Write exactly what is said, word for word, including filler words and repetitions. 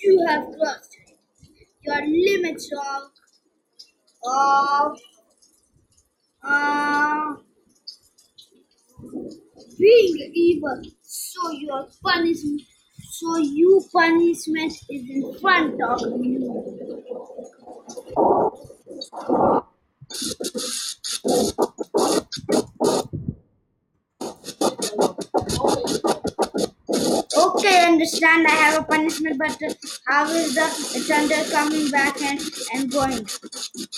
You have crossed your limits of, of uh, being evil. So your punishment, so you punishment is in front of you. Okay, understand. I have a punishment, but uh, how is the thunder coming back and and going?